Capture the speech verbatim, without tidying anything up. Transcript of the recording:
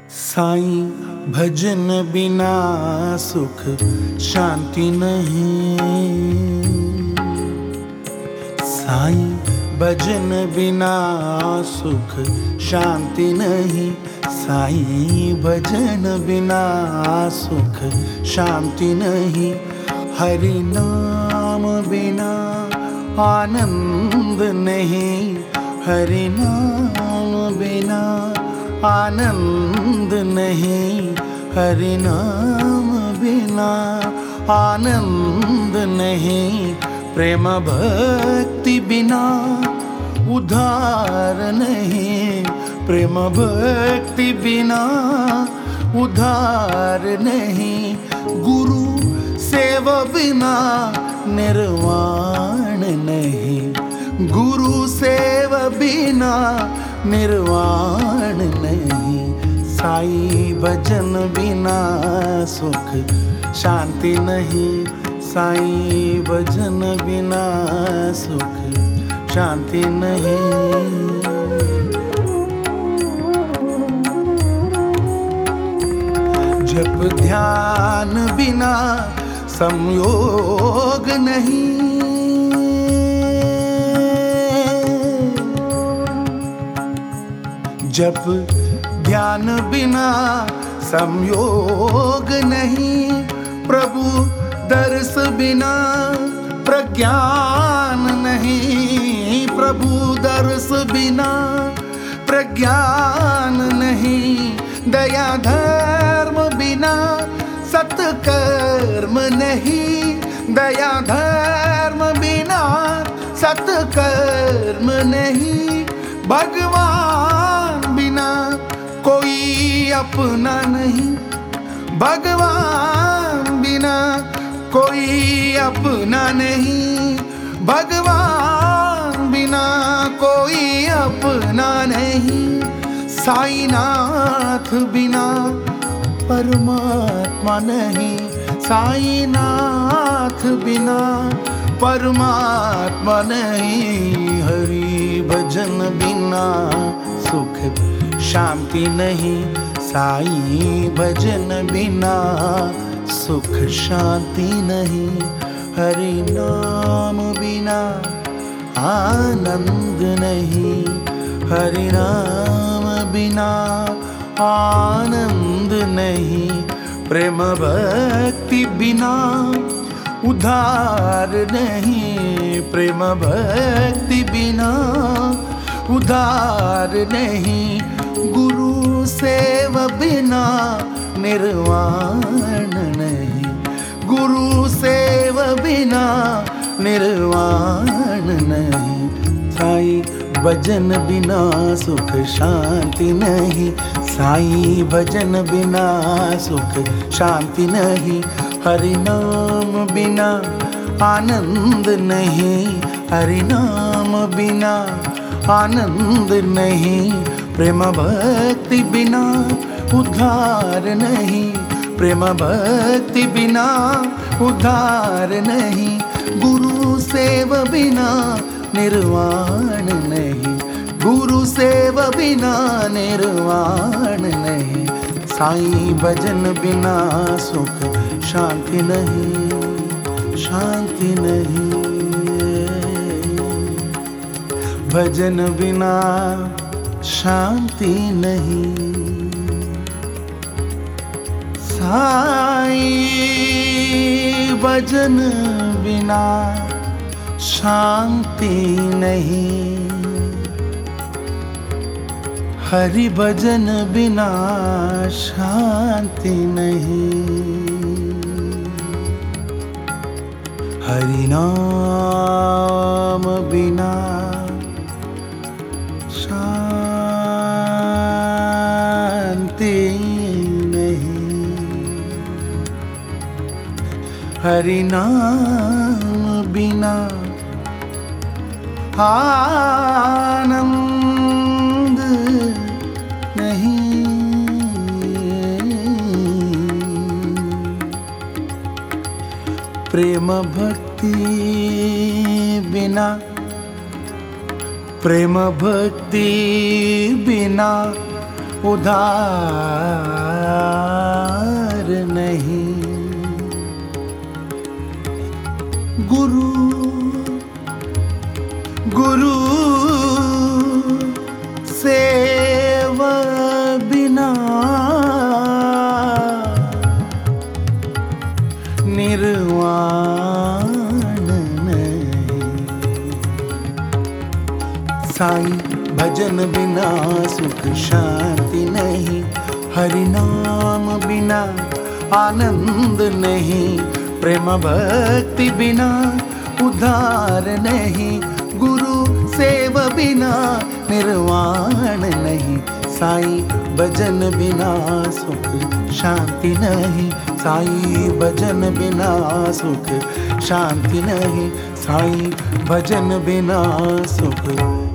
साईं भजन बिना सुख शांति नहीं। साईं भजन बिना सुख शांति नहीं। साईं भजन बिना सुख शांति नहीं। हरि नाम बिना आनंद नहीं। हरि नाम बिना आनंद नहीं। हरि नाम बिना आनंद नहीं। प्रेम भक्ति बिना उद्धार नहीं। प्रेम भक्ति बिना उद्धार नहीं। गुरु सेवा बिना निर्वाण नहीं। गुरु सेवा बिना निर्वाण नहीं। साईं भजन बिना सुख शांति नहीं। साईं भजन बिना सुख शांति नहीं। जप ध्यान बिना संयोग नहीं। जप ध्यान बिना संयोग नहीं। प्रभु दर्श बिना प्रज्ञान नहीं। प्रभु दर्श बिना प्रज्ञान नहीं। दया धर्म बिना सत्कर्म नहीं। दया धर्म बिना सत्कर्म नहीं। भगवान बिना कोई अपना नहीं। भगवान बिना कोई अपना नहीं। भगवान बिना कोई अपना नहीं। साईनाथ बिना परमात्मा नहीं। साईनाथ बिना परमात्मा नहीं। हरि भजन बिना सुख शांति नहीं। साईं भजन बिना सुख शांति नहीं। हरि नाम बिना आनंद नहीं। हरि नाम बिना आनंद नहीं। प्रेम भक्ति बिना उद्धार नहीं। प्रेम भक्ति बिना उद्धार नहीं। गुरु सेवा बिना निर्वाण नहीं। गुरु सेवा बिना निर्वाण नहीं। साईं भजन बिना सुख शांति नहीं। साईं भजन बिना सुख शांति नहीं। हरि नाम बिना आनंद नहीं। हरि नाम बिना आनंद नहीं। प्रेम भक्ति बिना उद्धार नहीं। प्रेम भक्ति बिना उद्धार नहीं। गुरु सेवा बिना निर्वाण नहीं। गुरु सेवा बिना निर्वाण नहीं। साईं भजन बिना सुख शांति नहीं। शांति नहीं। भजन बिना शांति नहीं। साईं भजन बिना शांति नहीं। हरि भजन बिना शांति नहीं। हरि नाम बिना शांति नहीं। हरि नाम बिना आनंद नहीं। प्रेम भक्ति बिना प्रेम भक्ति बिना उधार नहीं। गुरु गुरु सेवा बिना निर्वाण नहीं। साईं भजन बिना सुख शांति नहीं, हरि नाम बिना आनंद नहीं, प्रेम भक्ति बिना उद्धार नहीं, गुरु सेवा बिना निर्वाण नहीं। साईं भजन बिना सुख शांति नहीं, साईं भजन बिना सुख शांति नहीं, साईं भजन बिना सुख